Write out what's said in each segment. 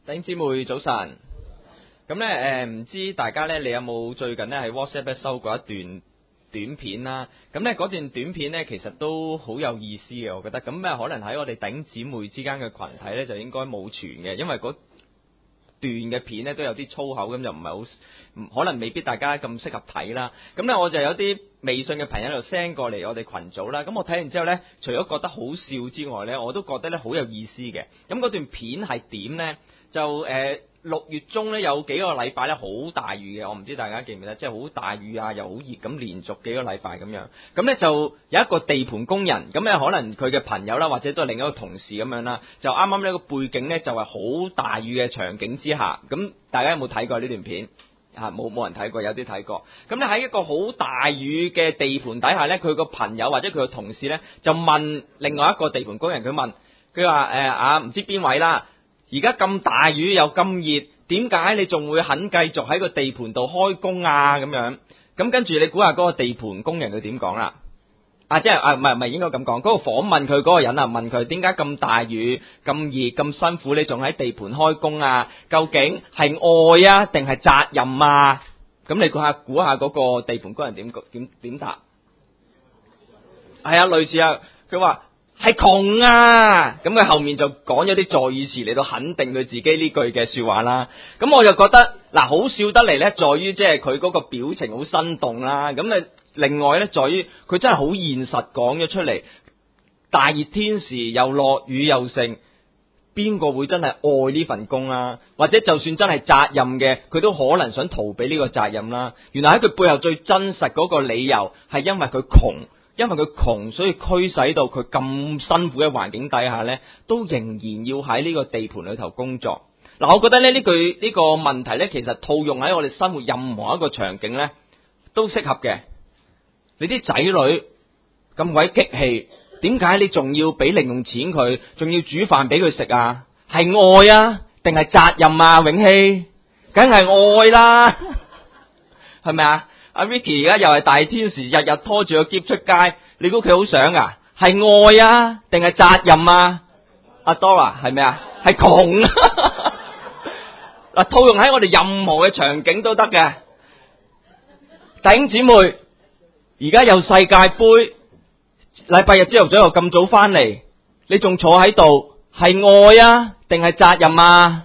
弟兄姊妹早晨，咁咧唔知大家咧，你有冇最近咧喺 WhatsApp 咧收過一段短片啦？咁咧嗰段短片咧，其實都好有意思嘅，我覺得。咁可能喺我哋弟兄姊妹之間嘅群體咧，就應該冇傳嘅，因為嗰段嘅片咧都有啲粗口，咁就唔係好，可能未必大家咁適合睇啦。咁咧我就有啲微信嘅朋友就 send 過嚟我哋群組啦。咁我睇完之後咧，除咗覺得好笑之外咧，我都覺得咧好有意思嘅。咁嗰段片係點咧？就6月中咧有幾個禮拜咧好大雨嘅，我唔知大家記唔記得，即係好大雨啊，又好熱咁，連續幾個禮拜咁樣。咁咧就有一個地盤工人，咁咧可能佢嘅朋友啦，或者都係另一個同事咁樣啦，就啱啱呢個背景咧就係好大雨嘅場景之下，咁大家有冇睇過呢段片？冇人睇過，有啲睇過。咁咧喺一個好大雨嘅地盤底下咧，佢個朋友或者佢個同事咧就問另外一個地盤工人，佢話唔知邊位啦。而家咁大雨又咁熱，點解你仲會肯繼續喺個地盤度開工啊？咁樣，咁跟住你估下嗰個地盤工人佢點講啦？唔係應該咁講。嗰個訪問佢嗰個人啊，問佢點解咁大雨、咁熱、咁辛苦，你仲喺地盤開工啊？究竟係愛啊，定係責任啊？咁你估下嗰個地盤工人點答？係啊，類似啊，佢話。係窮啊！咁佢後面就講咗啲助語詞嚟到肯定佢自己呢句嘅說話啦。咁我就覺得好笑得嚟呢，在於即係佢嗰個表情好生動啦。咁另外呢，在於佢真係好現實講咗出嚟。大熱天時又落雨又盛，邊個會真係愛呢份工啊？或者就算真係責任嘅，佢都可能想逃避呢個責任啦。原來喺佢背後最真實嗰個理由係因為佢窮。因為佢窮，所以驅使到佢咁辛苦嘅環境底下呢，都仍然要喺呢個地盤裏頭工作。我覺得呢個問題呢，其實套用喺我哋生活任何一個場景呢，都適合嘅。你啲仔女咁鬼激氣，點解你仲要俾零用錢佢，仲要煮飯俾佢食啊？係愛啊，定係責任啊？永熙，梗係愛啦，係咪啊？阿 Vicky 而家又係大天時，日日拖住個篋出街，你估佢好想啊？係愛啊，定係責任啊？阿 Dora 係咪啊？係窮啊！套用喺我哋任何嘅場景都得嘅。弟兄姊妹，而家有世界盃，禮拜日朝頭早又咁早翻嚟，你仲坐喺度，係愛啊，定係責任啊？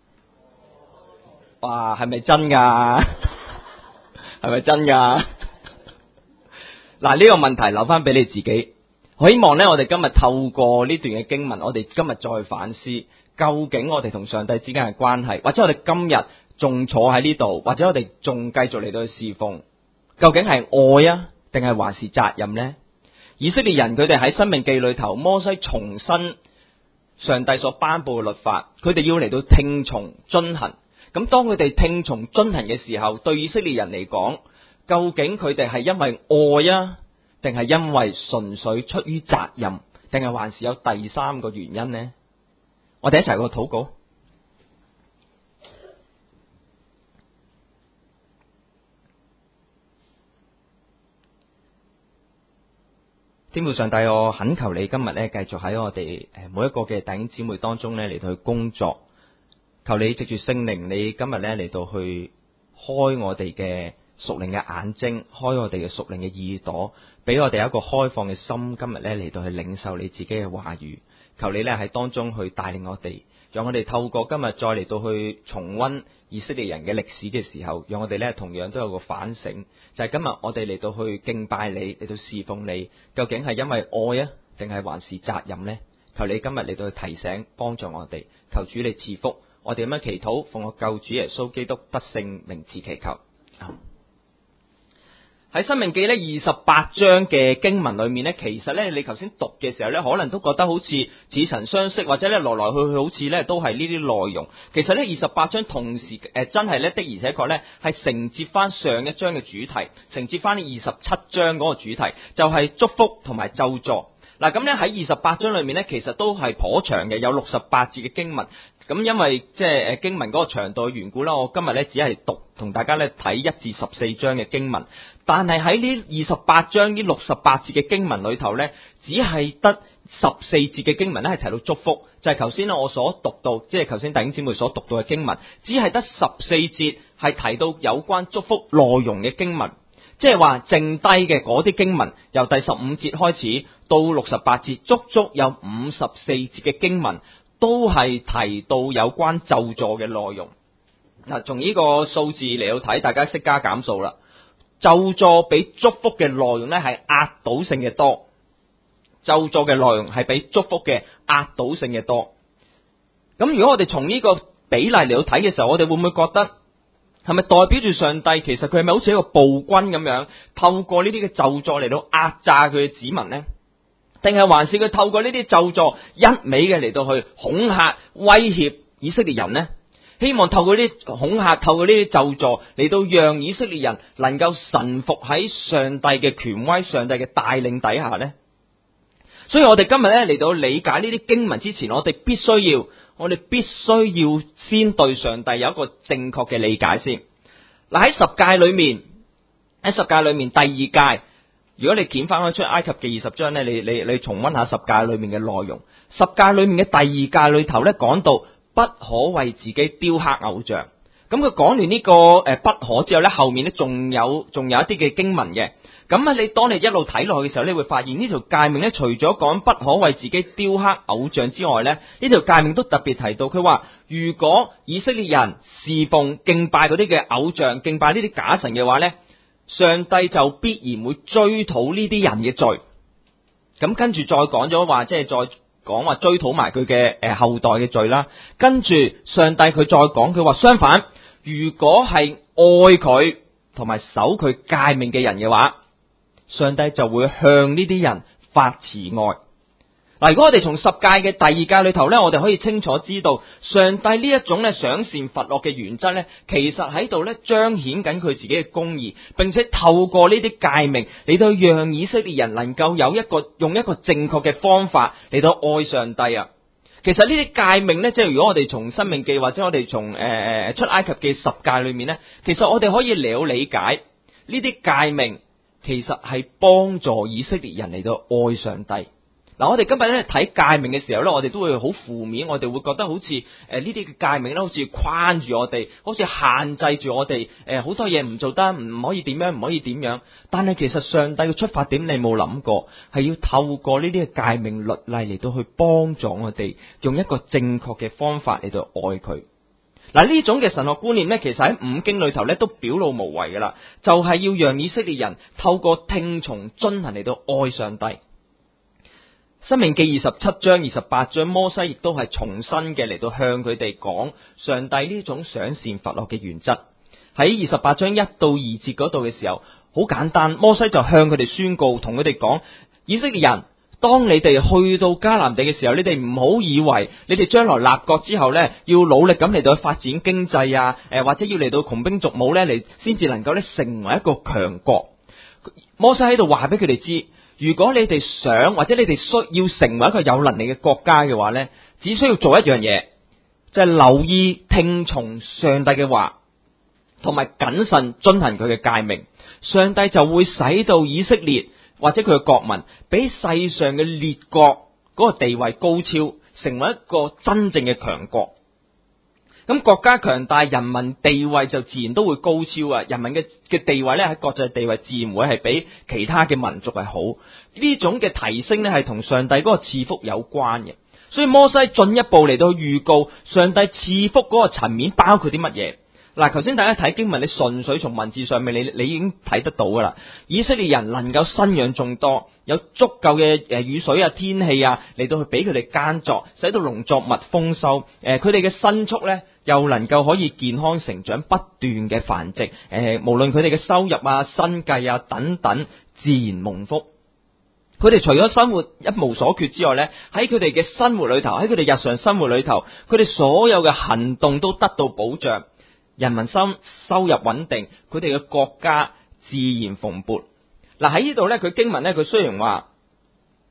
哇，係咪真噶？係咪真噶？呢個問題留翻俾你自己。我希望呢，我哋今日透過呢段嘅經文，我哋今日再反思，究竟我哋同上帝之間嘅關係，或者我哋今日仲坐喺呢度，或者我哋仲繼續嚟到去侍奉，究竟係愛啊，定係還是責任呢？以色列人佢哋喺申命記裏頭，摩西重申上帝所頒布嘅律法，佢哋要嚟到聽從遵行。咁當佢哋聽從遵行嘅時候，對以色列人嚟講，究竟佢哋係因為愛啊，定係因為純粹出於責任，定係還是有第三個原因呢？我哋一齊個禱告。天父上帝，我懇求你今日咧，繼續喺我哋每一個嘅弟兄姊妹當中咧嚟到去工作。求你藉住聖靈，你今日咧嚟到去開我哋嘅屬靈嘅眼睛，開我哋嘅屬靈嘅耳朵，俾我哋一個開放嘅心，今日咧嚟到去領受你自己嘅話語。求你咧喺當中去帶領我哋，讓我哋透過今日再嚟到去重溫以色列人嘅歷史嘅時候，讓我哋咧同樣都有個反省，就係今日我哋嚟到去敬拜你，嚟到侍奉你，究竟係因為愛啊，定係還是責任呢？求你今日嚟到去提醒，幫助我哋。求主你賜福。我哋咁樣祈禱，奉我救主耶穌基督得勝名字祈求。喺申命記呢28章嘅經文裏面呢，其實呢你頭先讀嘅時候呢，可能都覺得好似似曾相識，或者呢來來去去好似呢都係呢啲內容。其實呢28章同時真係呢的而且確呢係承接翻上一章嘅主題，承接翻呢27章嗰個主題，就係祝福同埋咒詛。 嗱，咁咧喺28章裏面咧，其實都係頗長嘅，有68節嘅經文。咁因為即係經文嗰個長度嘅緣故啦，我今日咧只係同大家咧睇1至14章嘅經文。但係喺呢28章呢68節嘅經文裏頭咧，只係得14節嘅經文咧係提到祝福，就係頭先我所讀到，即係頭先弟兄姊妹所讀到嘅經文，只係得14節係提到有關祝福內容嘅經文。即係話剩低嘅嗰啲經文，由第15節開始到68節，足足有54節嘅經文，都係提到有關咒詛嘅內容。嗱，從呢個數字嚟到睇，大家識加減數啦。咒詛比祝福嘅內容咧係壓倒性嘅多，咒詛嘅內容係比祝福嘅壓倒性嘅多。咁如果我哋從呢個比例嚟到睇嘅時候，我哋會唔會覺得係咪代表住上帝其實佢係咪好似一個暴君咁樣，透過呢啲嘅咒詛嚟到壓榨佢嘅子民呢？定係還是佢透過呢啲咒詛一味嘅嚟到去恐嚇威脅以色列人呢？希望透過呢啲恐嚇，透過呢啲咒詛嚟到讓以色列人能夠臣服喺上帝嘅權威、上帝嘅帶領底下呢？所以我哋今日咧嚟到理解呢啲經文之前，我哋必須要先對上帝有一個正確嘅理解先。嗱，喺十誡裏面第2誡，如果你掀翻開出埃及記20章咧，你重溫下十誡裏面嘅內容。十誡裏面嘅第2誡裏頭咧講到不可為自己雕刻偶像。咁佢講完呢個不可之後咧，後面咧仲有一啲嘅經文嘅。咁啊，當你一路睇落去嘅時候，你會發現呢條誡命咧，除咗講不可為自己雕刻偶像之外咧，呢條誡命都特別提到，佢話如果以色列人侍奉敬拜嗰啲嘅偶像，敬拜呢啲假神嘅話咧，上帝就必然會追討呢啲人嘅罪。咁跟住再講咗話，即係再講話追討埋佢嘅後代嘅罪啦。跟住上帝佢再講，佢話相反，如果係愛佢同埋守佢誡命嘅人嘅話，上帝就會向呢啲人發慈愛。嗱，如果我哋從十誡嘅第2誡裏頭咧，我哋可以清楚知道，上帝呢一種咧賞善罰惡嘅原則咧，其實喺度咧彰顯緊佢自己嘅公義，並且透過呢啲誡命嚟到讓以色列人能夠用一個正確嘅方法嚟到愛上帝啊。其實呢啲誡命咧，即係如果我哋從申命記或者我哋從出埃及記10誡裏面咧，其實我哋可以理解呢啲誡命其實係幫助以色列人嚟到愛上帝。嗱，我哋今日咧睇誡命嘅時候咧，我哋都會好負面，我哋會覺得好似呢啲嘅誡命咧，好似框住我哋，好似限制住我哋，好多嘢唔做得，唔可以點樣，唔可以點樣。但係其實上帝嘅出發點，你冇諗過係要透過呢啲嘅誡命律例嚟到去幫助我哋，用一個正確嘅方法嚟到愛佢。嗱，呢種嘅神學觀念咧，其實喺五經裏頭咧都表露無遺噶啦，就係要讓以色列人透過聽從遵行嚟到愛上帝。申命記27章28章，摩西亦都係重新嘅嚟到向佢哋講上帝呢種賞善罰惡嘅原則。喺28章1到2節嗰度嘅時候，好簡單，摩西就向佢哋宣告，同佢哋講，以色列人，當你哋去到迦南地嘅時候，你哋唔好以為你哋將來立國之後呢，要努力咁嚟到發展經濟啊，或者要嚟到窮兵黷武呢，嚟先至能夠咧成為一個強國。摩西喺度話俾佢哋知，如果你哋想或者你哋需要成為一個有能力嘅國家嘅話呢，只需要做一樣嘢，就係留意聽從上帝嘅話，同埋謹慎遵行佢嘅誡命，上帝就會使到以色列或者佢嘅國民比世上嘅列國嗰個地位高超，成為一個真正嘅強國。咁國家強大，人民地位就自然都會高超啊！人民嘅地位咧，喺國際地位自然會係比其他嘅民族係好。呢種嘅提升咧，係同上帝嗰個賜福有關嘅。所以摩西進一步嚟到預告上帝賜福嗰個層面包括啲乜嘢？嗱，頭先大家睇經文，你純粹從文字上面，你已經睇得到噶啦。以色列人能夠生養眾多，有足夠嘅雨水啊、天氣啊嚟到去俾佢哋耕作，使到農作物豐收。佢哋嘅牲畜咧，又能夠可以健康成長，不斷嘅繁殖。無論佢哋嘅收入啊、生計啊等等，自然蒙福。佢哋除咗生活一無所缺之外咧，喺佢哋嘅生活裏頭，喺佢哋日常生活裏頭，佢哋所有嘅行動都得到保障。人民收入穩定，佢哋嘅國家自然蓬勃。嗱，喺呢度咧，佢經文咧，佢雖然話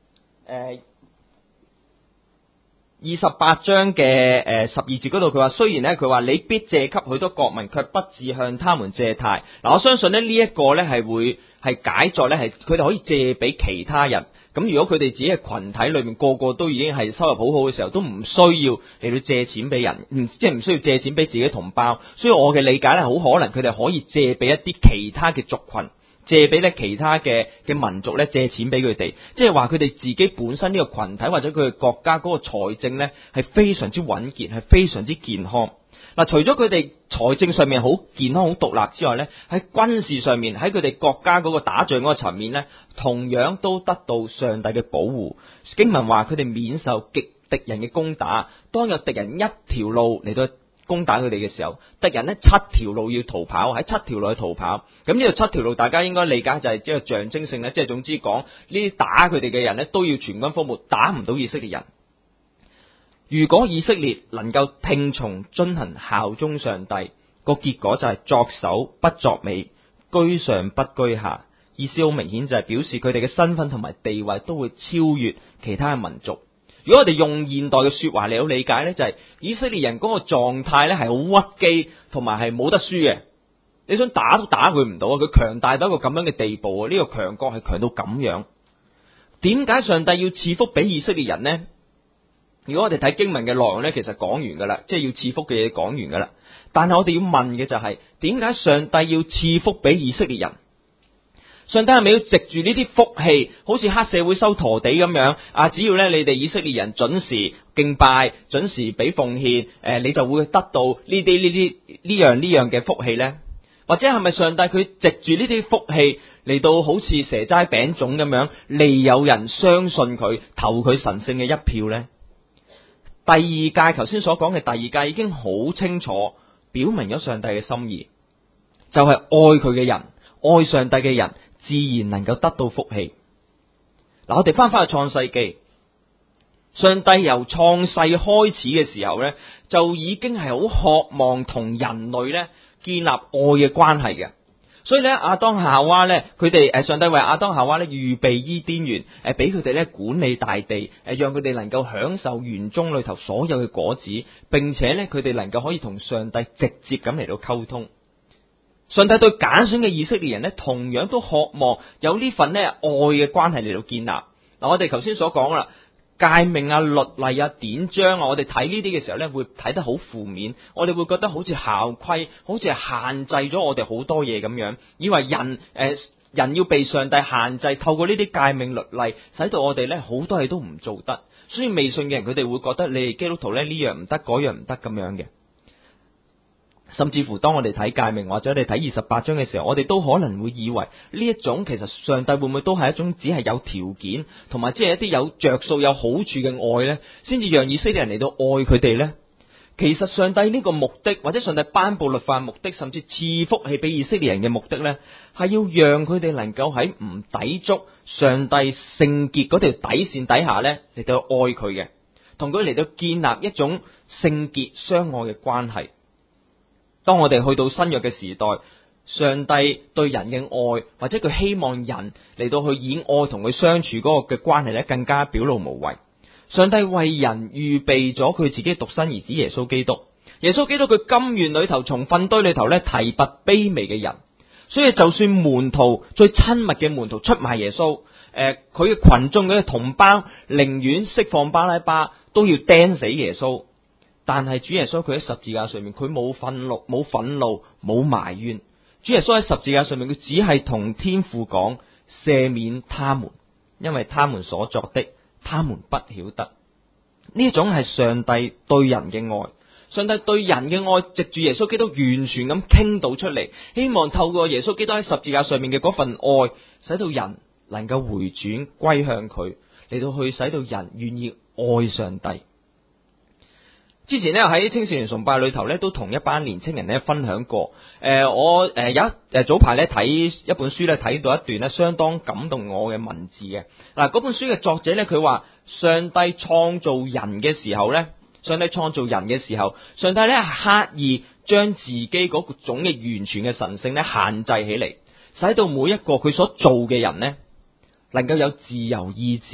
28章嘅12節嗰度，佢話雖然咧，佢話你必借給許多國民，卻不致向他們借貸。嗱，我相信咧呢一個咧係會係解作咧係佢哋可以借俾其他人。咁如果佢哋自己嘅群體裏面個個都已經係收入好好嘅時候，都唔需要嚟到借錢俾人，即係唔需要借錢俾自己同胞。所以我嘅理解咧，好可能佢哋可以借俾一啲其他嘅族群。借俾咧其他嘅民族咧借錢俾佢哋，即係話佢哋自己本身呢個群體或者佢哋國家嗰個財政咧係非常之穩健，係非常之健康。嗱，除咗佢哋財政上面好健康好獨立之外咧，喺軍事上面喺佢哋國家嗰個打仗嗰個層面咧，同樣都得到上帝嘅保護。經文話佢哋免受敵人嘅攻打，當有敵人一條路嚟到攻打佢哋嘅時候，敵人呢7條路要逃跑，喺7條路去逃跑。咁呢度7條路，大家應該理解就係即係象徵性咧，即係總之講呢啲打佢哋嘅人呢都要全軍覆沒，打唔到以色列人。如果以色列能夠聽從遵行效忠上帝，個結果就係作首不作尾，居上不居下。意思好明顯就係表示佢哋嘅身份同埋地位都會超越其他嘅民族。如果我哋用現代嘅說話嚟到理解呢，就係以色列人嗰個狀態呢係好屈機，同埋係冇得輸嘅。你想打都打佢唔到啊！佢強大到一個咁樣嘅地步啊！呢個強國係強到咁樣。點解上帝要賜福俾以色列人呢？如果我哋睇經文嘅內容呢，其實講完噶啦，即係要賜福嘅嘢講完噶啦。但係我哋要問嘅就係，點解上帝要賜福俾以色列人？上帝係咪要藉住呢啲福氣，好似黑社會收陀地咁樣啊？只要咧你哋以色列人準時敬拜、準時俾奉獻，你就會得到呢樣嘅福氣呢？或者係咪上帝佢藉住呢啲福氣嚟到好似蛇齋餅粽咁樣，利誘人相信佢，投佢神聖嘅一票呢？第二誡頭先所講嘅第二誡已經好清楚表明咗上帝嘅心意，就係愛佢嘅人，愛上帝嘅人，自然能夠得到福氣。嗱，我哋翻去創世記，上帝由創世開始嘅時候呢，就已經係好渴望同人類呢建立愛嘅關係嘅。所以咧，亞當夏娃咧，佢哋上帝為亞當夏娃咧預備伊甸園，俾佢哋咧管理大地，讓佢哋能夠享受園中裏頭所有嘅果子，並且咧佢哋能夠可以同上帝直接咁嚟到溝通。上帝對揀選嘅以色列人咧，同樣都渴望有呢份咧愛嘅關係嚟到建立。嗱，我哋頭先所講啦，誡命啊、律例啊、典章啊，我哋睇呢啲嘅時候咧，會睇得好負面，我哋會覺得好似校規，好似係限制咗我哋好多嘢咁樣，以為人要被上帝限制，透過呢啲誡命律例，使到我哋咧好多嘢都唔做得。所以未信嘅人，佢哋會覺得你哋基督徒咧呢樣唔得，嗰樣唔得咁樣嘅。甚至乎當我哋睇誡命或者你睇28章嘅時候，我哋都可能會以為呢一種其實上帝會唔會都係一種只係有條件同埋即係一啲有着數有好處嘅愛呢，先至讓以色列人嚟到愛佢哋呢？其實上帝呢個目的或者上帝頒布律法目的，甚至賜福氣俾以色列人嘅目的呢，係要讓佢哋能夠喺唔抵觸上帝聖潔嗰條底線底下呢，嚟到愛佢嘅，同佢嚟到建立一種聖潔相愛嘅關係。當我哋去到新約嘅時代，上帝對人嘅愛，或者佢希望人嚟到去以愛同佢相處嗰個嘅關係咧，更加表露無遺。上帝為人預備咗佢自己獨生兒子耶穌基督。耶穌基督佢甘願裏頭從糞堆裏頭咧提拔卑微嘅人，所以就算門徒最親密嘅門徒出賣耶穌，佢嘅群眾嘅同胞寧願釋放巴拉巴，都要釘死耶穌。但係主耶穌佢喺十字架上面，佢冇憤怒，冇埋怨。主耶穌喺十字架上面，佢只係同天父講赦免他們，因為他們所作的，他們不曉得。呢種係上帝對人嘅愛，上帝對人嘅愛，藉住耶穌基督完全咁傾倒出嚟，希望透過耶穌基督喺十字架上面嘅嗰份愛，使到人能夠回轉歸向佢，嚟到去使到人願意愛上帝。之前咧喺青少年崇拜裏頭咧，都同一班年青人咧分享過。我早排咧睇一本書咧，睇到一段咧相當感動我嘅文字嘅。嗱，嗰本書嘅作者咧，佢話上帝創造人嘅時候咧，上帝咧刻意將自己嗰種嘅完全嘅神性咧限制起嚟，使到每一個佢所做嘅人咧，能夠有自由意志，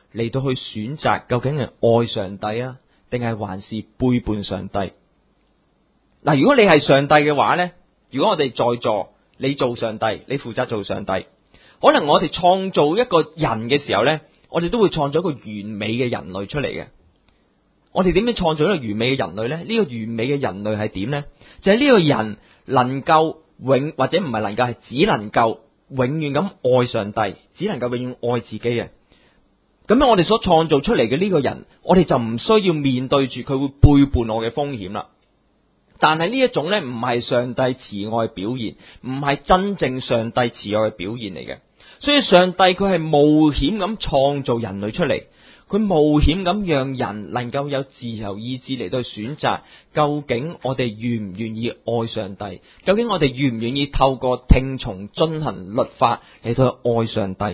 嚟到去選擇究竟係愛上帝啊，定係還是背叛上帝？嗱，如果你係上帝嘅話呢，如果我哋在座，你做上帝，你負責做上帝，可能我哋創造一個人嘅時候呢，我哋都會創造一個完美嘅人類出嚟嘅。我哋點樣創造一個完美嘅人類呢？呢個完美嘅人類係點呢？就係呢個人能夠或者唔係能夠，係只能夠永遠咁愛上帝，只能夠永遠愛自己嘅。咁樣我哋所創造出嚟嘅呢個人，我哋就唔需要面對住佢會背叛我嘅風險啦。但係呢一種呢，唔係上帝慈愛表現，唔係真正上帝慈愛嘅表現嚟嘅。所以上帝佢係冒險咁創造人類出嚟，佢冒險咁讓人能夠有自由意志嚟到選擇，究竟我哋願唔願意愛上帝？究竟我哋願唔願意透過聽從遵行律法嚟到愛上帝？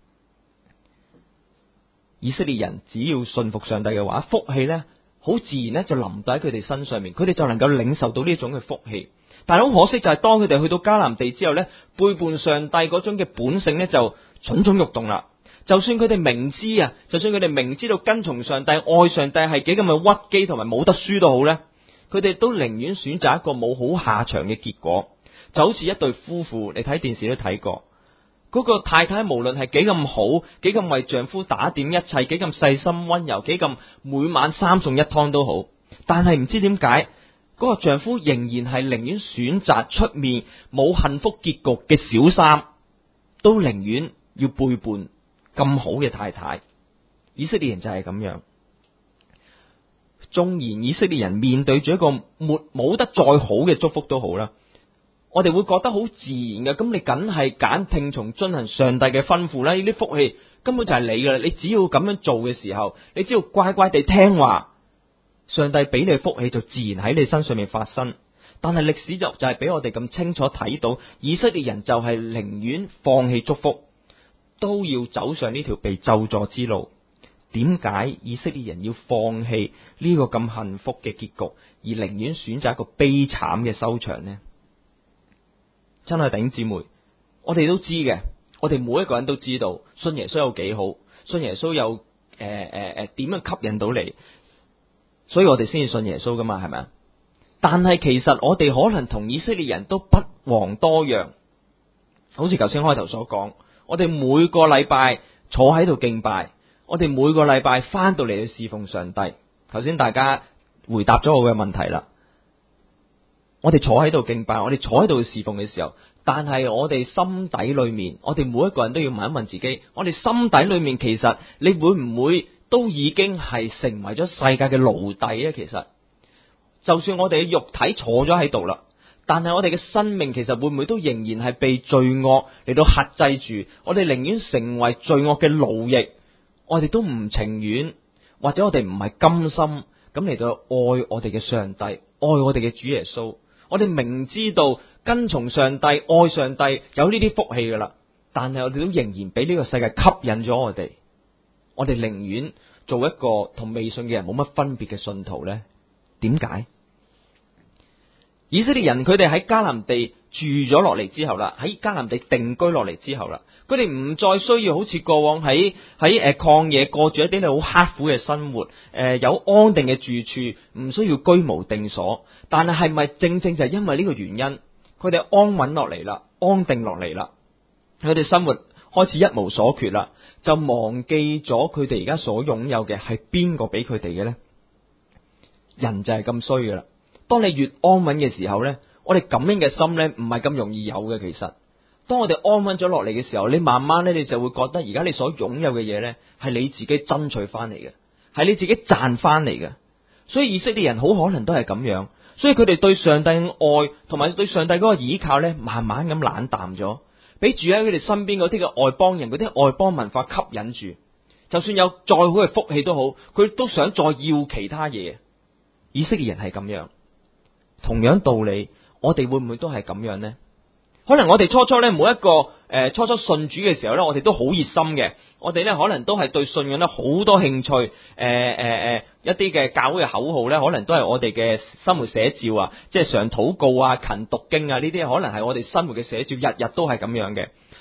以色列人只要信服上帝嘅話，福氣呢好自然呢就臨到喺佢哋身上面，佢哋就能夠領受到呢種嘅福氣。但係好可惜就係當佢哋去到迦南地之後呢，背叛上帝嗰種嘅本性呢就蠢蠢欲動啦。就算佢哋明知啊，就算佢哋明知道跟從上帝、愛上帝係幾咁嘅屈機同埋冇得輸都好呢，佢哋都寧願選擇一個冇好下場嘅結果。就好似一對夫婦，你睇電視都睇過。嗰個太太無論係幾咁好，幾咁為丈夫打點一切，幾咁細心溫柔，幾咁每晚3餸1湯都好，但係唔知點解嗰個丈夫仍然係寧願選擇出面冇幸福結局嘅小三，都寧願要背叛咁好嘅太太。以色列人就係咁樣，縱然以色列人面對住一個冇得再好嘅祝福都好啦，我哋會覺得好自然嘅，咁你梗係揀聽從遵行上帝嘅吩咐啦。呢啲福氣根本就係你噶啦，你只要咁樣做嘅時候，你只要乖乖地聽話，上帝俾你嘅福氣就自然喺你身上面發生。但係歷史就係俾我哋咁清楚睇到，以色列人就係寧願放棄祝福，都要走上呢條被咒詛之路。點解以色列人要放棄呢個咁幸福嘅結局，而寧願選擇一個悲慘嘅收場呢？真係弟兄姊妹，我哋都知嘅，我哋每一個人都知道信耶穌有幾好，信耶穌有點樣吸引到你，所以我哋先至信耶穌噶嘛，係咪啊？但係其實我哋可能同以色列人都不遑多讓，好似頭先開頭所講，我哋每個禮拜坐喺度敬拜，我哋每個禮拜翻到嚟去侍奉上帝。頭先大家回答咗我嘅問題啦。我哋坐喺度敬拜，我哋坐喺度侍奉嘅時候，但係我哋心底裏面，我哋每一個人都要問一問自己，我哋心底裏面其實你會唔會都已經係成為咗世界嘅奴隸咧？其實就算我哋嘅肉體坐咗喺度啦，但係我哋嘅生命其實會唔會都仍然係被罪惡嚟到轄制住？我哋寧願成為罪惡嘅奴役，我哋都唔情願，或者我哋唔係甘心咁嚟到愛我哋嘅上帝，愛我哋嘅主耶穌。我哋明知道跟從上帝、愛上帝有呢啲福氣噶啦，但係我哋都仍然俾呢個世界吸引咗我哋。我哋寧願做一個同未信嘅人冇乜分別嘅信徒呢？點解？以色列人佢哋喺迦南地住咗落嚟之後啦，喺迦南地定居落嚟之後啦，佢哋唔再需要好似過往喺曠野過住一啲好刻苦嘅生活，有安定嘅住處，唔需要居無定所。但係咪正正就係因為呢個原因，佢哋安穩落嚟啦，安定落嚟啦，佢哋生活開始一無所缺啦，就忘記咗佢哋而家所擁有嘅係邊個俾佢哋嘅呢？人就係咁衰噶啦。當你越安穩嘅時候呢，我哋感恩嘅心呢唔係咁容易有嘅。其實當我哋安穩咗落嚟嘅時候，你慢慢呢，你就會覺得而家你所擁有嘅嘢呢係你自己爭取翻嚟嘅，係你自己賺翻嚟嘅。所以以色列人好可能都係咁樣，所以佢哋對上帝嘅愛同埋對上帝嗰個倚靠呢，慢慢咁冷淡咗，俾住喺佢哋身邊嗰啲嘅外邦人、嗰啲外邦文化吸引住。就算有再好嘅福氣都好，佢都想再要其他嘢。以色列人係咁樣。同樣道理，我哋會唔會都係咁樣呢？可能我哋初初咧，每一個初初信主嘅時候咧，我哋都好熱心嘅。我哋咧可能都係對信仰咧好多興趣。一啲嘅教會嘅口號咧，可能都係我哋嘅生活寫照啊，即係常禱告啊、勤讀經啊，呢啲可能係我哋生活嘅寫照，日日都係咁樣嘅。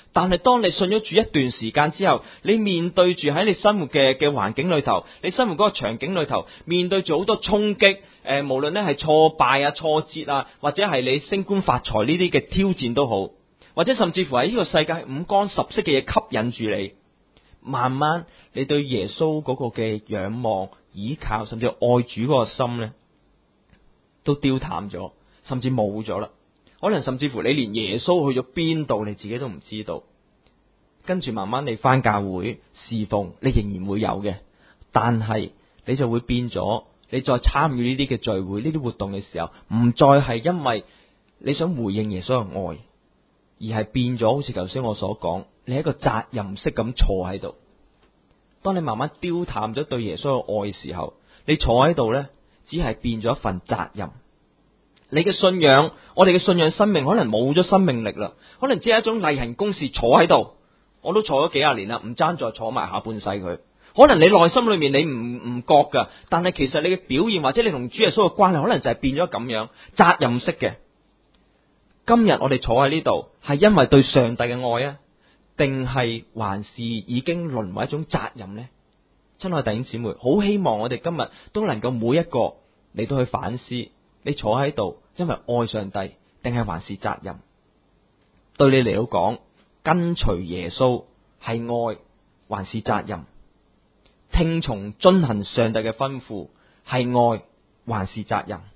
但係當你信咗主一段時間之後，你面對住喺你生活嘅環境裏頭，你生活嗰個場景裏頭，面對住好多衝擊，無論咧係挫敗啊、挫折啊，或者係你升官發財呢啲嘅挑戰都好，或者甚至乎喺呢個世界五光十色嘅嘢吸引住你，慢慢你對耶穌嗰個嘅仰望、倚靠，甚至愛主嗰個心咧，都丟淡咗，甚至冇咗啦。可能甚至乎你連耶穌去咗邊度，你自己都唔知道。跟住慢慢你翻教會侍奉，你仍然會有嘅，但係你就會變咗，你再參與呢啲嘅聚會、呢啲活動嘅時候，唔再係因為你想回應耶穌嘅愛，而係變咗好似頭先我所講，你係一個責任式咁坐喺度。當你慢慢丟淡咗對耶穌嘅愛嘅時候，你坐喺度呢，只係變咗一份責任。你嘅信仰，我哋嘅信仰生命可能冇咗生命力啦，可能只係一種例行公事坐喺度。我都坐咗幾廿年啦，唔爭再坐埋下半世佢。可能你內心裏面你唔覺噶，但係其實你嘅表現或者你同主耶穌嘅關係，可能就係變咗咁樣責任式嘅。今日我哋坐喺呢度，係因為對上帝嘅愛啊，定係還是已經淪為一種責任呢？親愛弟兄姊妹，好希望我哋今日都能夠每一個嚟到去反思，你坐喺度，因為愛上帝，定係還是責任？對你嚟到講，跟隨耶穌係愛還是責任？聽從遵行上帝嘅吩咐係愛還是責任？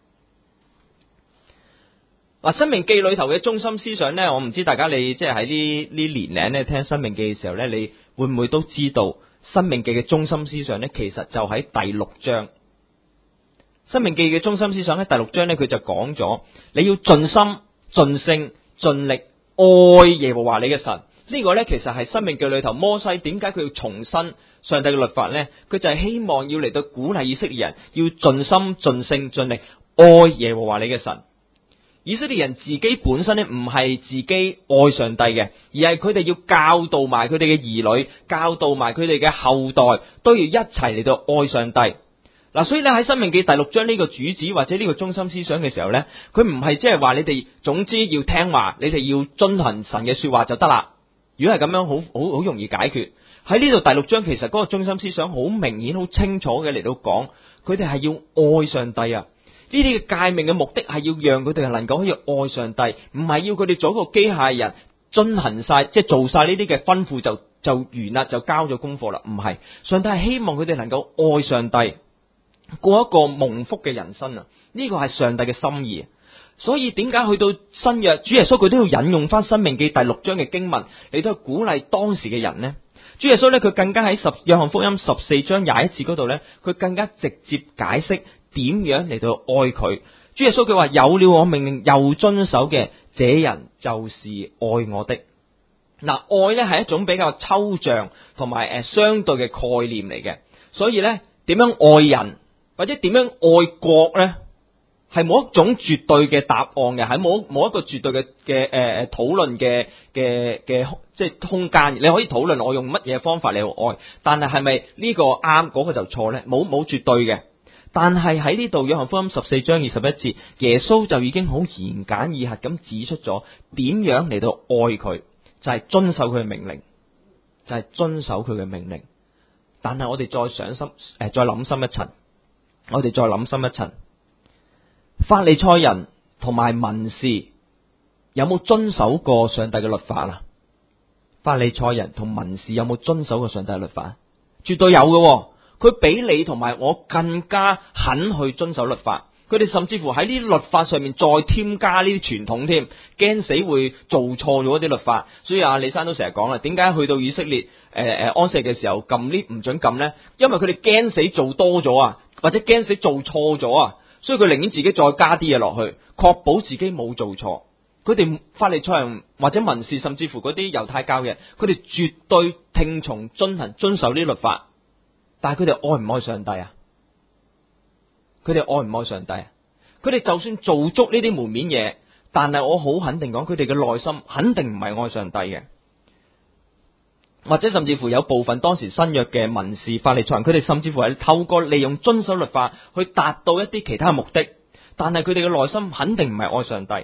嗱，《申命記》裏頭嘅中心思想呢，我唔知大家你即係喺呢年齡咧聽《申命記》嘅時候呢，你會唔會都知道《申命記》嘅中心思想呢？其實就喺第6章，《申命記》嘅中心思想喺第6章呢，佢就講咗你要盡心、盡性、盡力愛耶和華你嘅神。呢個呢，其實係《申命記》裏頭摩西點解佢要重申上帝嘅律法呢？佢就係希望要嚟到鼓勵以色列人要盡心、盡性、盡力愛耶和華你嘅神。以色列人自己本身咧唔係自己愛上帝嘅，而係佢哋要教導埋佢哋嘅兒女，教導埋佢哋嘅後代，都要一齊嚟到愛上帝。嗱，所以咧喺《申命記》第6章呢個主旨或者呢個中心思想嘅時候咧，佢唔係即係話你哋總之要聽話，你哋要遵行神嘅說話就得啦。如果係咁樣，好容易解決。喺呢度第6章其實嗰個中心思想好明顯、好清楚嘅嚟到講，佢哋係要愛上帝啊。呢啲嘅誡命嘅目的係要讓佢哋能夠可以愛上帝，唔係要佢哋做一個機械人，遵行晒即係做晒呢啲嘅吩咐就完啦，就交咗功課啦。唔係，上帝係希望佢哋能夠愛上帝，過一個蒙福嘅人生啊！呢個係上帝嘅心意。所以點解去到新約，主耶穌佢都要引用翻《申命記》第6章嘅經文嚟到鼓勵當時嘅人呢？主耶穌咧，佢更加喺約翰福音14章21節嗰度咧，佢更加直接解釋點樣嚟到愛佢。主耶穌佢話：有了我命令又遵守嘅，這人就是愛我的。嗱，愛咧係一種比較抽象同埋相對嘅概念嚟嘅，所以咧點樣愛人或者點樣愛國咧，係冇一種絕對嘅答案嘅，係冇一個絕對嘅討論嘅即係空間。你可以討論我用乜嘢方法嚟去愛，但係咪呢個啱嗰個就錯咧？冇絕對嘅。但係喺呢度約翰福音14章21節，耶穌就已經好言簡意賅咁指出咗點樣嚟到愛佢，就係遵守佢嘅命令，就係遵守佢嘅命令。但係我哋再諗深一層，我哋再諗深一層。法利賽人同埋文士有冇遵守過上帝嘅律法啊？法利賽人同文士有冇遵守過上帝嘅律法？絕對有嘅。佢比你同埋我更加肯去遵守律法。佢哋甚至乎喺呢啲律法上面再添加呢啲傳統添，驚死會做錯咗一啲律法。所以阿李生都成日講啦，點解去到以色列安息嘅時候撳呢唔准撳呢？因為佢哋驚死做多咗啊，或者驚死做錯咗啊。所以佢寧願自己再加啲嘢落去，確保自己冇做錯。佢哋法利賽人或者文士，甚至乎嗰啲猶太教嘅，佢哋絕對聽從遵守呢啲律法。但係佢哋愛唔愛上帝啊？佢哋愛唔愛上帝啊？佢哋就算做足呢啲門面嘢，但係我好肯定講，佢哋嘅內心肯定唔係愛上帝嘅。或者甚至乎有部分當時新約嘅文士法利賽人，佢哋甚至乎係透過利用遵守律法去達到一啲其他目的，但係佢哋嘅內心肯定唔係愛上帝。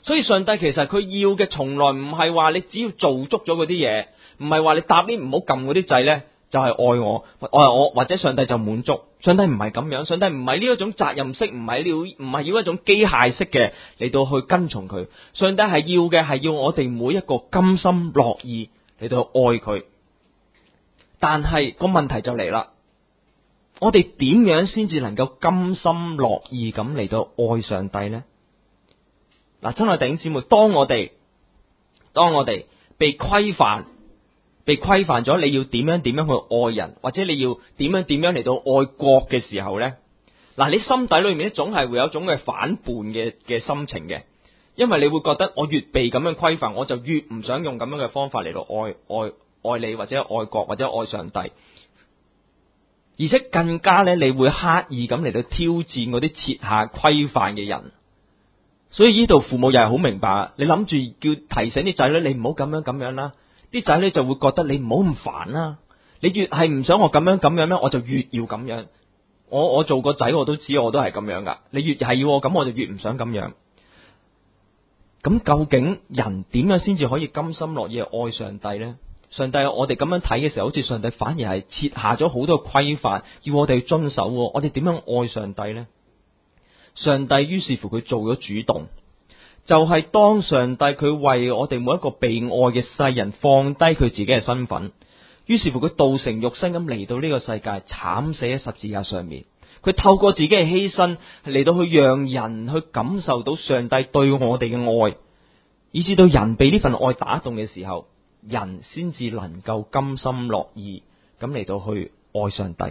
所以上帝其實佢要嘅從來唔係話你只要做足咗嗰啲嘢，唔係話你答啲唔好撳嗰啲掣呢，就係愛我或者上帝就滿足。上帝唔係咁樣，上帝唔係呢一種責任式，唔係要一種機械式嘅嚟到去跟從佢。上帝係要嘅係要我哋每一個甘心樂意嚟到去愛佢。但係個問題就嚟啦，我哋點樣先至能夠甘心樂意咁嚟到愛上帝呢？嗱，親愛弟兄姊妹，當我哋被規範咗，你要點樣去愛人，或者你要點樣嚟到愛國嘅時候呢，嗱，你心底裏面總係會有一種嘅反叛嘅心情嘅，因為你會覺得我越被咁樣規範，我就越唔想用咁樣嘅方法嚟到愛你或者愛國或者愛上帝，而且更加呢，你會刻意咁嚟到挑戰嗰啲設下規範嘅人。所以呢度父母又係好明白，你諗住叫提醒啲仔女，你唔好咁樣啦，啲仔女就會覺得你唔好咁煩啦。你越係唔想我咁樣咧，我就越要咁樣。我做個仔我都知，我都係咁樣噶。你越係要我咁，我就越唔想咁樣。咁究竟人點樣先至可以甘心樂意愛上帝呢？上帝，我哋咁樣睇嘅時候，好似上帝反而係設下咗好多規範，要我哋去遵守。我哋點樣愛上帝呢？上帝於是乎佢做咗主動，就係當上帝佢為我哋每一個被愛嘅世人放低佢自己嘅身份，於是乎佢道成肉身咁嚟到呢個世界，慘死喺十字架上面。佢透過自己嘅犧牲嚟到去讓人去感受到上帝對我哋嘅愛，以至到人被呢份愛打動嘅時候，人先至能夠甘心樂意咁嚟到去愛上帝。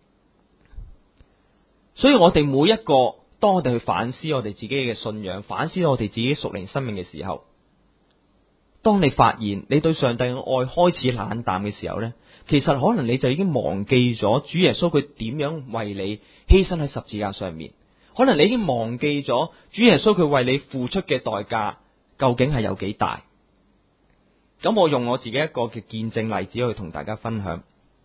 所以我哋每一個，當我哋去反思我哋自己嘅信仰，反思我哋自己屬靈生命嘅時候，當你發現你對上帝嘅愛開始冷淡嘅時候呢，其實可能你就已經忘記咗主耶穌佢點樣為你犧牲喺十字架上面，可能你已經忘記咗主耶穌佢為你付出嘅代價究竟係有幾大。咁我用我自己一個嘅見證例子去同大家分享。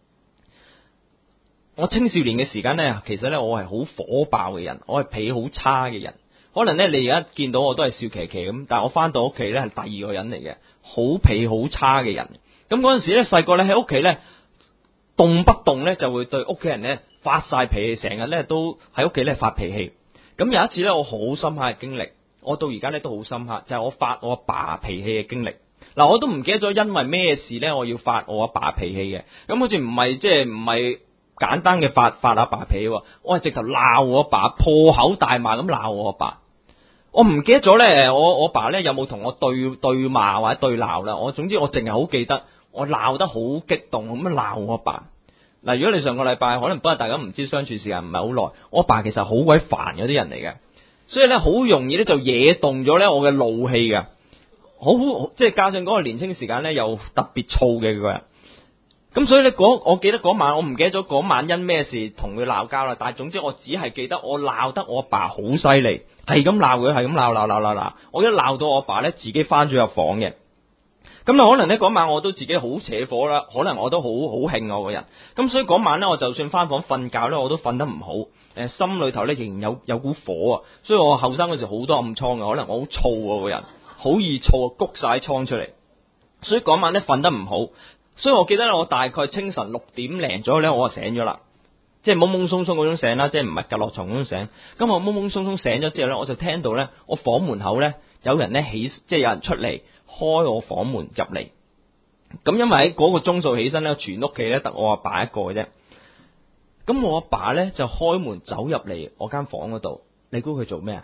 我青少年嘅時間呢，其實呢，我係好火爆嘅人，我係脾氣好差嘅人。可能呢，你而家見到我都係笑騎騎咁，但係我翻到屋企呢，係第二個人嚟嘅，好脾氣好差嘅人。咁嗰陣時呢，細個呢，喺屋企呢，動不動呢就會對屋企人呢發晒脾氣，成日呢都喺屋企呢發脾氣。咁有一次呢，我好深刻嘅經歷，我到而家呢都好深刻，就係我發我阿爸脾氣嘅經歷。嗱，我都唔記得咗因為咩事呢，我要發我阿爸脾氣嘅。咁好似唔係簡單嘅發阿爸脾氣，我係直頭鬧我阿爸，破口大罵咁鬧我阿爸。我唔記得咗咧，我阿爸咧有冇同我對罵或者對鬧啦。總之我淨係好記得，我鬧得好激動咁樣鬧我阿爸。嗱，如果你上個禮拜可能本來大家唔知相處時間唔係好耐，我阿爸其實好鬼煩嗰啲人嚟嘅，所以咧好容易咧就惹動咗咧我嘅怒氣嘅，好即係加上嗰個年輕時間咧又特別燥嘅個人。咁所以咧我記得嗰晚，我唔記得咗嗰晚因咩事同佢鬧交啦。但係總之我只係記得我鬧得我阿爸好犀利，係咁鬧佢，係咁鬧。我一鬧到我阿爸咧，自己翻咗入房嘅。咁可能咧嗰晚我都自己好扯火啦，可能我都好興我個人。咁所以嗰晚咧，我就算翻房瞓覺咧，我都瞓得唔好。心裏頭咧仍然有股火啊。所以我後生嗰時好多暗瘡嘅，可能我好燥個人，好易燥啊，谷晒瘡出嚟。所以嗰晚咧瞓得唔好。所以我記得我大概清晨6點零左右咧，我就醒咗啦，即係懵懵鬆鬆嗰種醒啦，即係唔係趌落床嗰種醒。咁我懵懵鬆鬆醒咗之後咧，我就聽到咧我房門口咧有人咧即係有人出嚟開我房門入嚟。咁因為喺嗰個鐘數起身咧，全屋企咧得我阿爸一個嘅啫。咁我阿爸咧就開門走入嚟我間房嗰度，你估佢做咩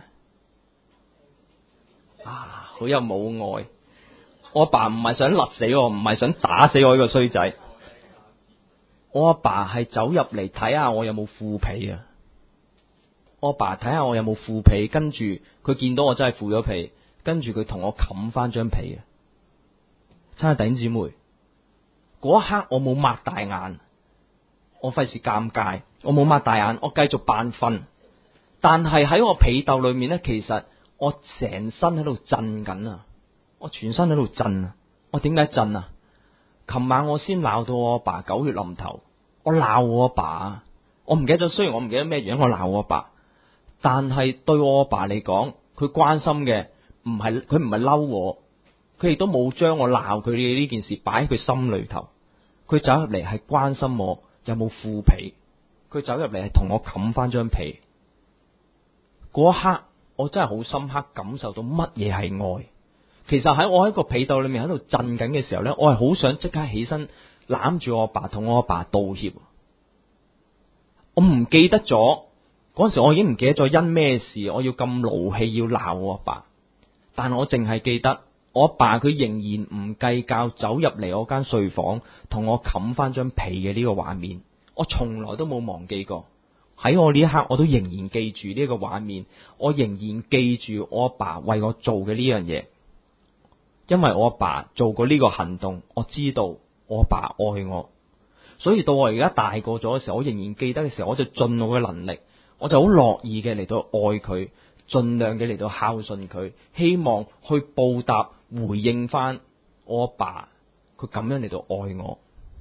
啊？好有母愛。我阿爸唔係想勒死我，唔係想打死我呢個衰仔。我阿爸係走入嚟睇下我有冇腐皮啊！我阿爸睇下我有冇腐皮，跟住佢見到我真係腐咗皮，跟住佢同我冚翻張被啊！親愛弟兄姊妹，嗰一刻我冇擘大眼，我費事尷尬，我冇擘大眼，我繼續扮瞓。但係喺我被竇裏面咧，其實我成身喺度震緊啊！我全身喺度震啊！我點解震啊？琴晚我先鬧到我阿爸狗血淋頭，我鬧我阿爸，我唔記得咗。雖然我唔記得咩原因，我鬧我阿爸，但係對我阿爸嚟講，佢關心嘅佢唔係嬲我，佢亦都冇將我鬧佢嘅呢件事擺喺佢心裏頭。佢走入嚟係關心我有冇腐皮，佢走入嚟係同我冚翻張被。嗰一刻我真係好深刻感受到乜嘢係愛。其實喺個被竇裏面喺度震緊嘅時候呢，我係好想即刻起身攬住我阿爸同我阿爸道歉。我唔記得咗嗰時，我已經唔記得咗因咩事我要咁勞氣要鬧我阿爸，但我淨係記得我阿爸佢仍然唔計較走入嚟我間睡房同我冚翻張被嘅呢個畫面，我從來都冇忘記過。喺我呢一刻我都仍然記住呢個畫面，我仍然記住我阿爸為我做嘅呢樣嘢。因為我阿爸做過呢個行動，我知道我阿爸愛我，所以到我而家大個咗嘅時候，我仍然記得嘅時候，我就盡我嘅能力，我就好樂意嘅嚟到愛佢，盡量嘅嚟到孝順佢，希望去報答回應翻我阿爸佢咁樣嚟到愛我。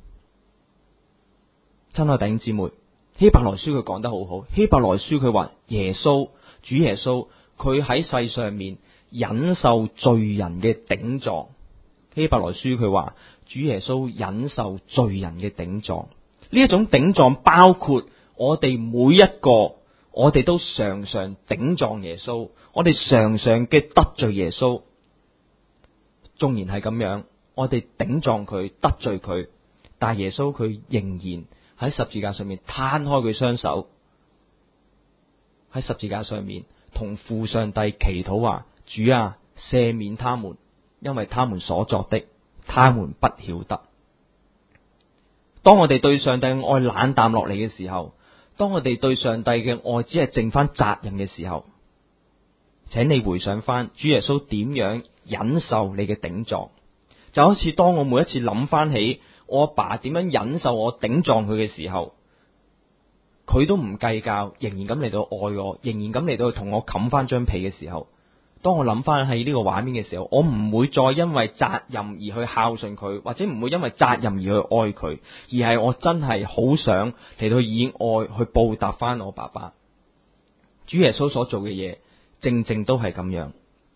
親愛弟兄姊妹，希伯來書佢講得好好，希伯來書佢話主耶穌佢喺世上面忍受罪人嘅頂撞。希伯來書佢話主耶穌忍受罪人嘅頂撞，呢一種頂撞包括我哋每一個，我哋都常常頂撞耶穌，我哋常常嘅得罪耶穌。縱然係咁樣，我哋頂撞佢得罪佢，但係耶穌佢仍然喺十字架上面攤開佢雙手，喺十字架上面同父上帝祈禱話：主啊，赦免他們，因為他們所作的，他們不曉得。當我哋對上帝嘅愛冷淡落嚟嘅時候，當我哋對上帝嘅愛只係剩翻責任嘅時候，請你回想翻主耶穌點樣忍受你嘅頂撞，就好似當我每一次諗翻起我阿爸點樣忍受我頂撞佢嘅時候，佢都唔計較，仍然咁嚟到愛我，仍然咁嚟到同我冚翻張被嘅時候，當我諗翻起呢個畫面嘅時候，我唔會再因為責任而去孝順佢，或者唔會因為責任而去愛佢，而係我真係好想嚟到以愛去報答翻我爸爸。主耶穌所做嘅嘢，正正都係咁樣。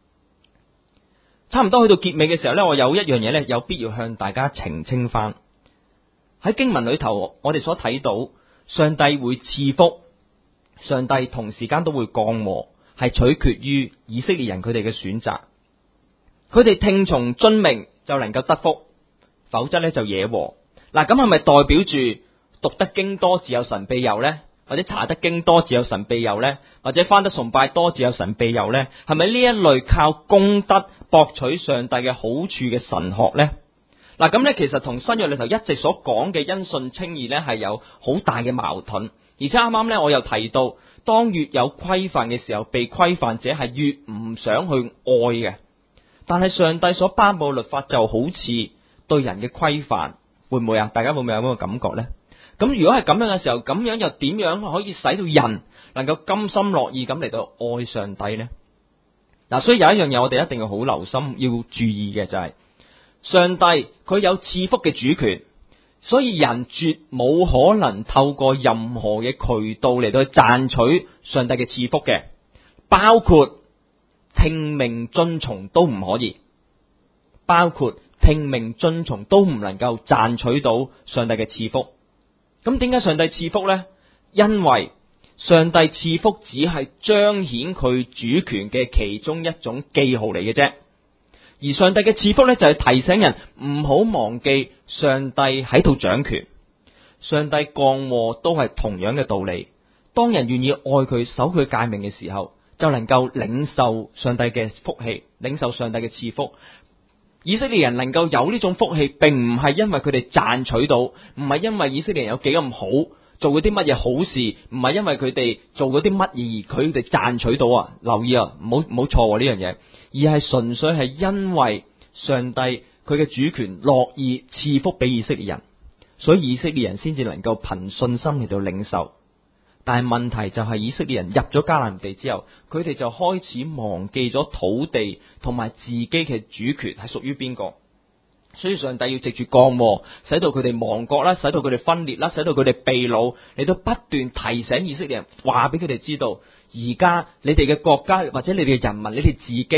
差唔多去到結尾嘅時候呢，我有一樣嘢呢，有必要向大家澄清翻。喺經文裏頭，我哋所睇到上帝會賜福，上帝同時間都會降禍，係取決於以色列人佢哋嘅選擇。佢哋聽從遵命就能夠得福，否則呢就惹禍。嗱，咁係咪代表住讀得經多自有神庇佑呢？或者查得經多自有神庇佑呢？或者返得崇拜多自有神庇佑呢？係咪呢一類靠功德博取上帝嘅好處嘅神學呢？嗱，咁呢其實同新約裏頭一直所講嘅因信稱義呢係有好大嘅矛盾。而且啱啱呢我又提到，當越有規範嘅時候，被規範者係越唔想去愛嘅。但係上帝所頒布律法就好似對人嘅規範，會唔會啊？大家會唔會有嗰個感覺呢？咁如果係咁樣嘅時候，咁樣又點樣可以使到人能夠甘心樂意咁嚟到愛上帝呢？嗱，所以有一樣嘢我哋一定要好留心，要注意嘅就係上帝佢有賜福嘅主權，所以人絕冇可能透過任何嘅渠道嚟到去賺取上帝嘅賜福嘅，包括聽命遵從都唔可以，包括聽命遵從都唔能夠賺取到上帝嘅賜福。咁點解上帝賜福呢？因為上帝賜福只係彰顯佢主權嘅其中一種記號嚟嘅啫。而上帝嘅賜福呢，就係提醒人唔好忘記上帝喺度掌權，上帝降禍都係同樣嘅道理。當人願意愛佢、守佢誡命嘅時候，就能夠領受上帝嘅福氣，領受上帝嘅賜福。以色列人能夠有呢種福氣，並唔係因為佢哋賺取到，唔係因為以色列人有幾咁好，做嗰啲乜嘢好事，唔係因為佢哋做嗰啲乜嘢而佢哋賺取到啊！留意啊，唔好錯呢樣嘢，而係純粹係因為上帝佢嘅主權樂意賜福俾以色列人，所以以色列人先至能夠憑信心嚟到領受。但係問題就係以色列人入咗迦南地之後，佢哋就開始忘記咗土地同埋自己嘅主權係屬於邊個，所以上帝要藉住降禍，使到佢哋亡國啦，使到佢哋分裂啦，使到佢哋被擄，嚟到不斷提醒以色列人，話俾佢哋知道，而家你哋嘅國家或者你哋嘅人民，你哋自己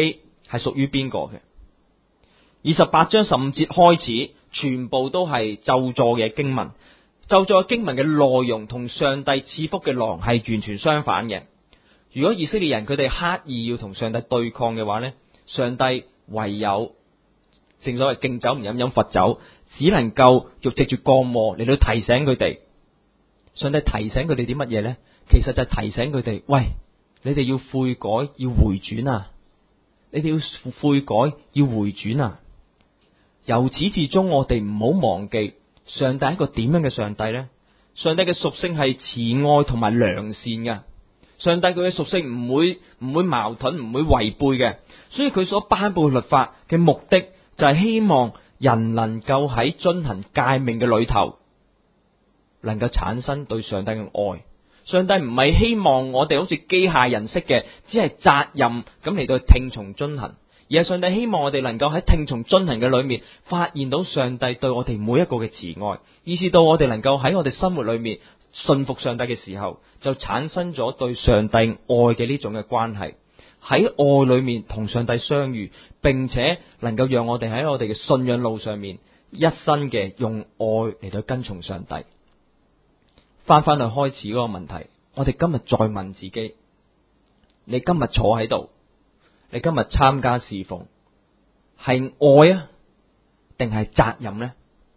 係屬於邊個嘅。28章15節開始，全部都係咒詛嘅經文。咒詛嘅經文嘅內容同上帝賜福嘅內容係完全相反嘅。如果以色列人佢哋刻意要同上帝對抗嘅話呢，上帝唯有正所謂敬酒唔飲飲罰酒，只能夠藉住降禍嚟到提醒佢哋。上帝提醒佢哋啲乜嘢呢？其實就係提醒佢哋，喂，你哋要悔改，要回轉啊！你哋要悔改，要回轉啊！由始至終，我哋唔好忘記上帝係一個點樣嘅上帝呢？上帝嘅屬性係慈愛同埋良善嘅。上帝佢嘅屬性唔會矛盾，唔會違背嘅。所以佢所頒布律法嘅目的就係希望人能夠喺遵行誡命嘅裏頭，能夠產生對上帝嘅愛。上帝唔係希望我哋好似機械人式嘅，只係責任咁嚟到聽從遵行，而係上帝希望我哋能夠喺聽從遵行嘅裏面，發現到上帝對我哋每一個嘅慈愛，以至到我哋能夠喺我哋生活裏面信服上帝嘅時候，就產生咗對上帝愛嘅呢種嘅關係，喺愛裏面同上帝相遇，並且能夠讓我哋喺我哋嘅信仰路上面一生嘅用愛嚟到跟從上帝。翻去開始嗰個問題，我哋今日再問自己，你今日坐喺度，你今日參加侍奉，係愛啊定係責任呢？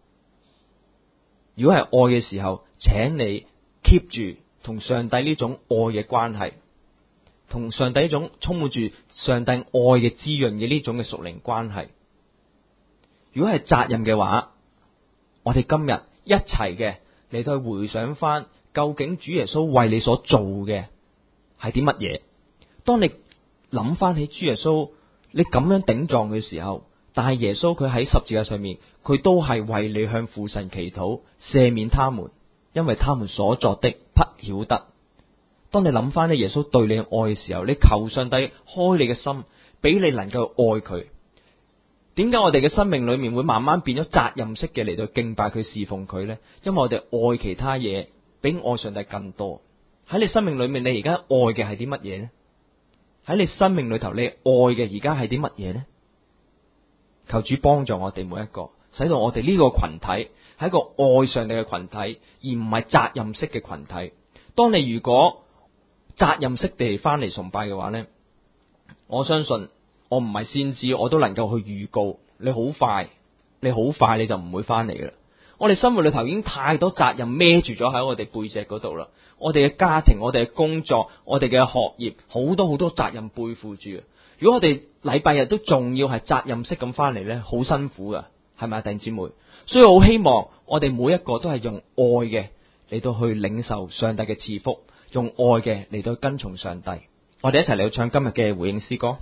如果係愛嘅時候，請你 keep 住同上帝呢種愛嘅關係，同上帝呢種充滿住上帝愛嘅滋潤嘅呢種嘅屬靈關係。如果係責任嘅話，我哋今日一齊嘅嚟到去回想翻，究竟主耶穌為你所做嘅係啲乜嘢？當你諗翻起主耶穌，你咁樣頂撞嘅時候，但係耶穌佢喺十字架上面，佢都係為你向父神祈禱，赦免他們，因為他們所作的不曉得。當你諗翻起耶穌對你嘅愛嘅時候，你求上帝開你嘅心，俾你能夠愛佢。點解我哋嘅生命裏面會慢慢變咗責任式嘅嚟到敬拜佢、侍奉佢呢？因為我哋愛其他嘢比愛上帝更多。喺你生命裏面，你而家愛嘅係啲乜嘢呢？喺你生命裏頭，你愛嘅而家係啲乜嘢呢？求主幫助我哋每一個，使到我哋呢個群體係一個愛上帝嘅群體，而唔係責任式嘅群體。當你如果責任式地翻嚟崇拜嘅話呢，我相信我唔係先知，我都能夠去預告你好快你就唔會翻嚟噶啦。我哋生活裏頭已經太多責任孭住咗喺我哋背脊嗰度啦。我哋嘅家庭、我哋嘅工作、我哋嘅學業，好多責任背負住。如果我哋禮拜日都仲要係責任式咁翻嚟呢，好辛苦噶，係咪啊，弟兄姊妹？所以我好希望我哋每一個都係用愛嘅嚟到去領受上帝嘅賜福，用愛嘅嚟到跟從上帝。我哋一齊嚟到唱今日嘅回應詩歌。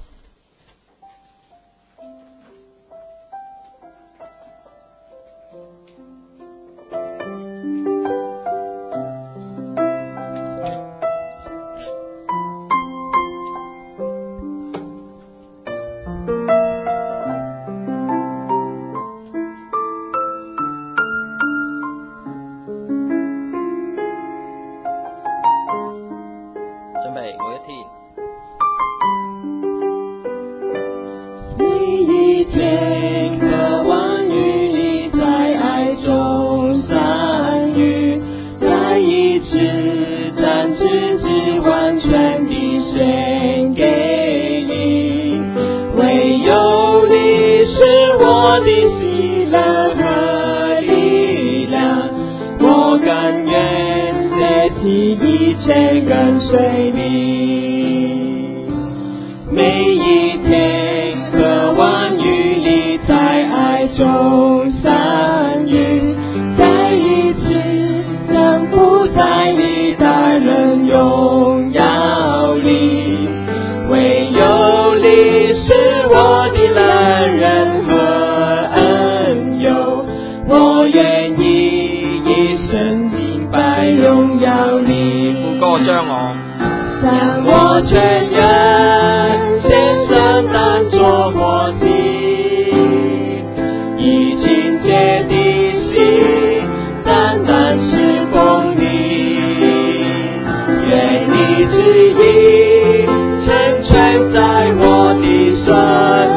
旨意成全在我的生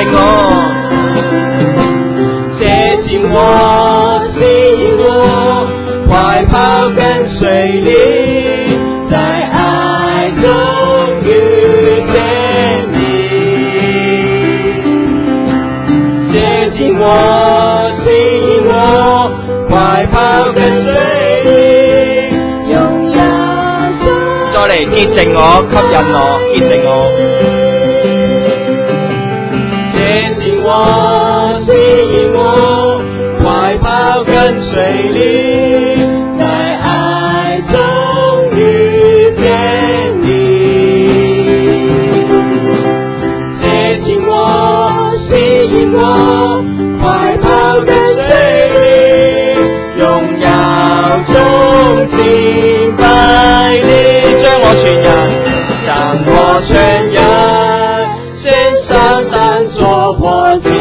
近我， 接近我，吸引我，快跑跟随你，在爱中遇见你。接近我，吸引我，快跑跟随你，荣耀中。 再嚟潔淨我，吸引我，潔淨我。 接近我，吸引我，快跑跟随你，在爱中遇见你。接近我，吸引我，快跑跟随你，荣耀中敬拜你。 將我全人， 讓我全人獻上當作活祭，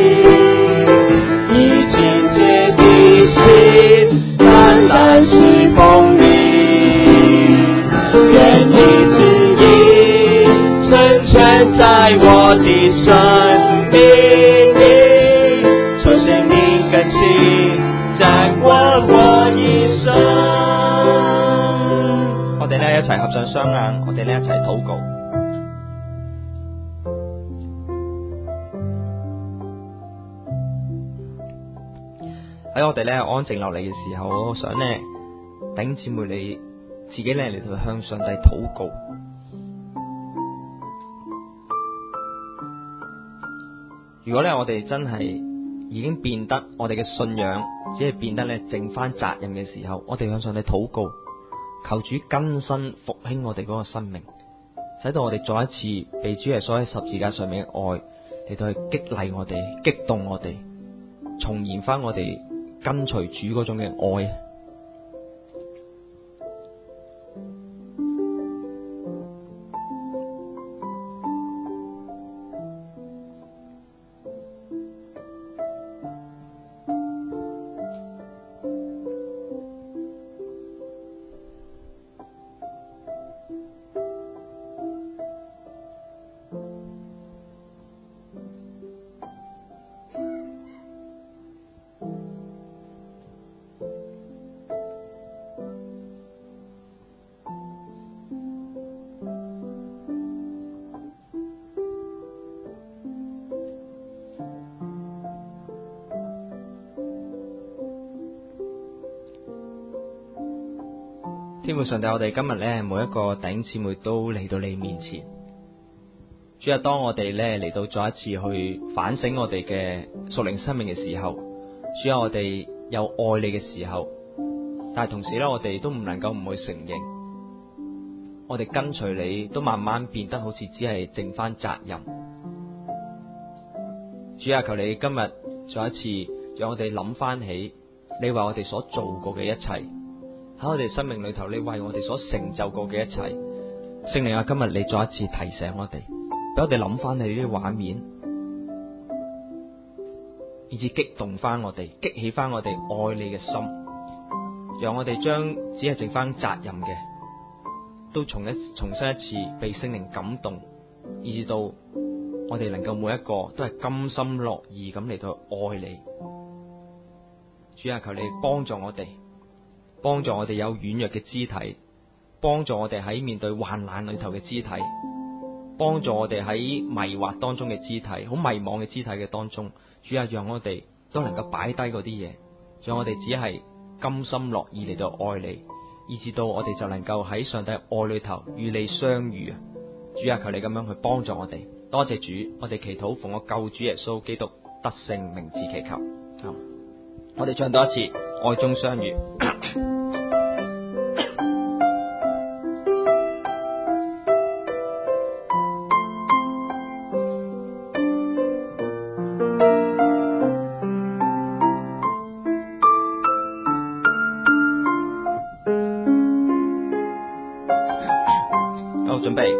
以清潔的心單單侍奉你，願你旨意成全在我的生命裏，求聖靈更新掌管我一生。 我哋咧一齊合上雙眼，我哋咧一齊禱告。喺我哋咧安靜落嚟嘅時候，我想咧弟兄姊妹你自己咧嚟到向上帝禱告。如果咧我哋真係已經變得我哋嘅信仰只係變得咧剩翻責任嘅時候，我哋向上帝禱告，求主更新復興我哋嗰個生命，使到我哋再一次被主耶穌喺十字架上面嘅愛嚟到去激勵我哋、激動我哋，重燃翻我哋跟隨主嗰種嘅愛。天父上帝，我哋今日咧每一個弟兄姊妹都嚟到你面前，主啊，當我哋咧嚟到再一次去反省我哋嘅屬靈生命嘅時候，主啊，我哋有愛你嘅時候，但係同時咧我哋都唔能夠唔去承認，我哋跟隨你都慢慢變得好似只係剩翻責任。主啊，求你今日再一次讓我哋諗翻起你為我哋所做過嘅一切。喺我哋生命裏頭，你為我哋所成就過嘅一切，聖靈啊，今日你再一次提醒我哋，俾我哋諗翻起呢啲畫面，以至激動翻我哋，激起翻我哋愛你嘅心，讓我哋將只係剩翻責任嘅，都重新一次被聖靈感動，以至到我哋能夠每一個都係甘心樂意咁嚟到愛你。主啊，求你幫助我哋。幫助我哋有軟弱嘅肢體，幫助我哋喺面對患難裏頭嘅肢體，幫助我哋喺迷惑當中嘅肢體，好迷惘嘅肢體嘅當中。主啊，讓我哋都能夠擺低嗰啲嘢，讓我哋只係甘心樂意嚟到愛你，以至到我哋就能夠喺上帝愛裏頭與你相遇啊！主啊，求你咁樣去幫助我哋。多謝主，我哋祈禱奉我救主耶穌基督得勝名字祈求。我哋唱多一次愛中相遇。好，準備。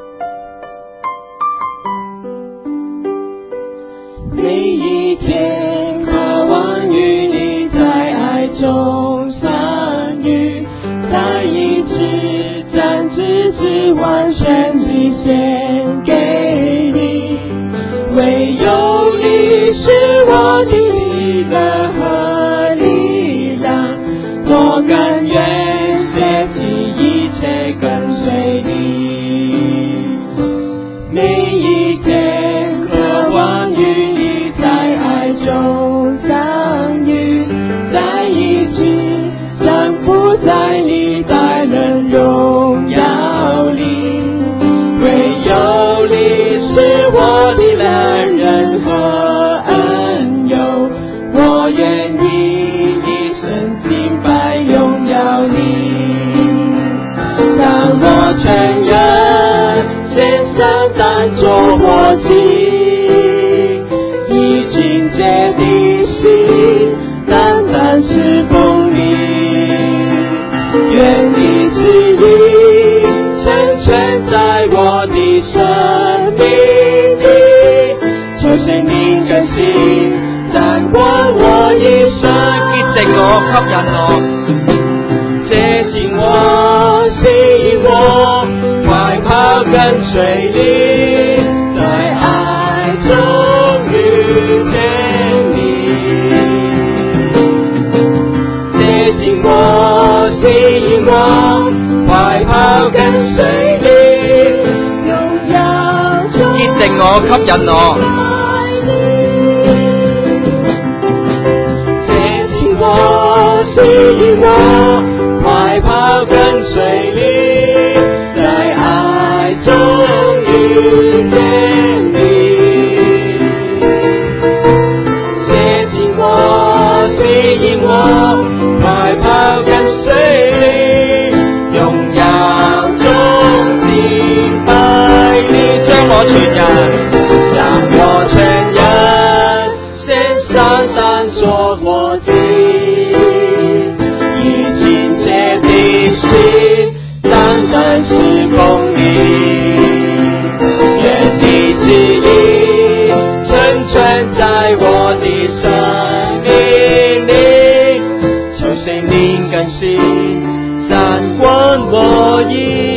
每一天渴望與你在愛中相遇，再一次將自己完全地獻給你，唯有甘愿舍弃一切跟随你，每一天渴望与你在爱中相遇，在一起降服在你大能荣耀里，唯有你是我的良人和恩友，我愿意一生敬拜荣耀你。当我承认献上当作活祭，以清洁的心单单侍奉你，愿你旨意成全在我的生命里，求聖靈更新掌管我一生， 潔淨我，吸引我， 接近我，吸引我，快跑跟隨你，在愛中遇見你，接近我，吸引我，快跑跟隨你，榮耀中潔淨我，吸引我， 接近我，吸引我，快跑跟隨你，在愛中遇見你，接近我，吸引我，快跑跟隨你，榮耀中敬拜你， 將我全人。 讓我全人獻上當作活祭，以清潔的心單單侍奉你，願你旨意成全在我的生命裏，求聖靈更新掌管我一